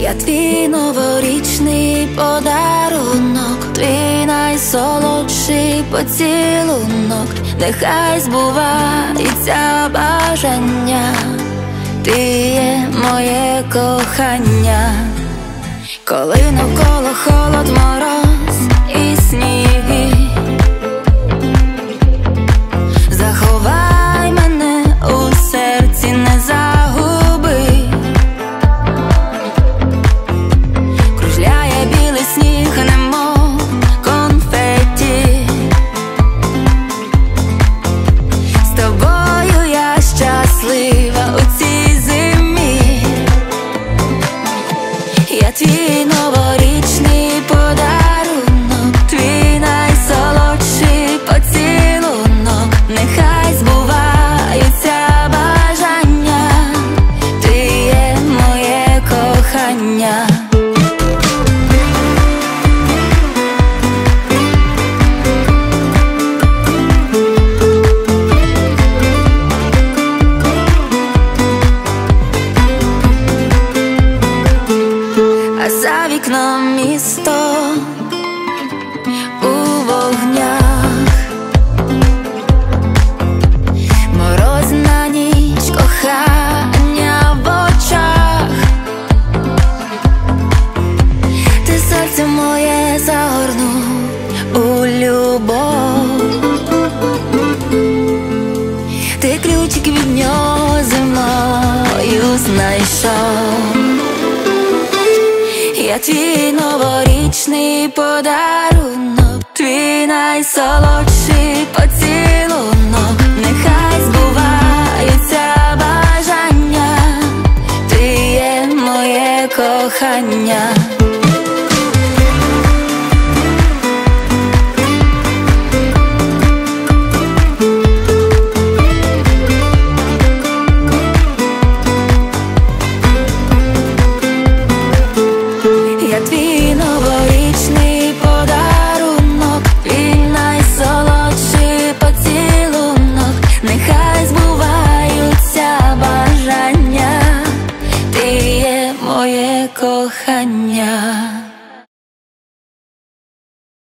Я твій новорічний подарунок, твій найсолодший поцілунок. Нехай збувається бажання, ти є моє кохання. Коли навколо холод, мороз і сніги, заховай мене у серці, не загуби. Кружляє білий сніг, немов конфетті. З тобою я щаслива у цій зимі. Я твій новорічний подарунок, твій найсолодший поцілунок. Нехай збуваються бажання, ти є моє кохання. А за вікном місто у вогнях, морозна ніч, кохання в очах. Ти серце моє загорнув у любов, ти ключик від нього зимою знайшов. Я твій новорічний подарунок, твій найсолодший поцілунок. Нехай збуваються бажання, ти є моє кохання. Я твій новорічний подарунок, твій найсолодший поцілунок. Нехай збуваються бажання, ти є моє кохання.